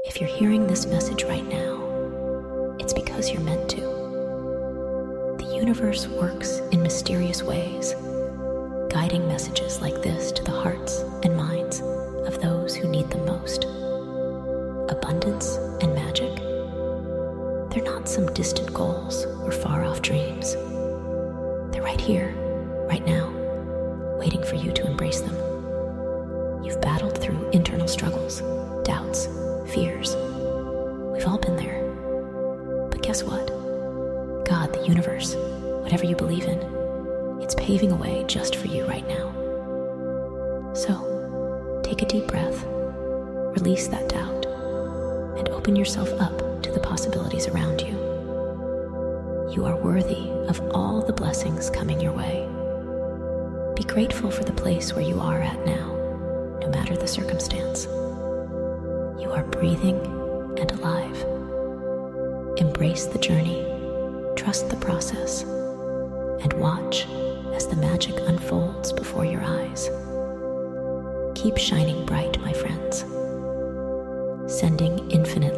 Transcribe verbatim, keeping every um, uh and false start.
If you're hearing this message right now, it's because you're meant to. The universe works in mysterious ways, guiding messages like this to the hearts and minds of those who need them most. Abundance and magic, they're not some distant goals or far-off dreams. They're right here, right now, waiting for you to embrace them. You've battled through internal struggles, doubts, fears. We've all been there. But guess what? God, the universe, whatever you believe in, it's paving a way just for you right now. So, take a deep breath, release that doubt, and open yourself up to the possibilities around you. You are worthy of all the blessings coming your way. Be grateful for the place where you are at now, no matter the circumstance. You are breathing and alive. Embrace the journey, trust the process, and watch as the magic unfolds before your eyes. Keep shining bright, my friends, sending infinite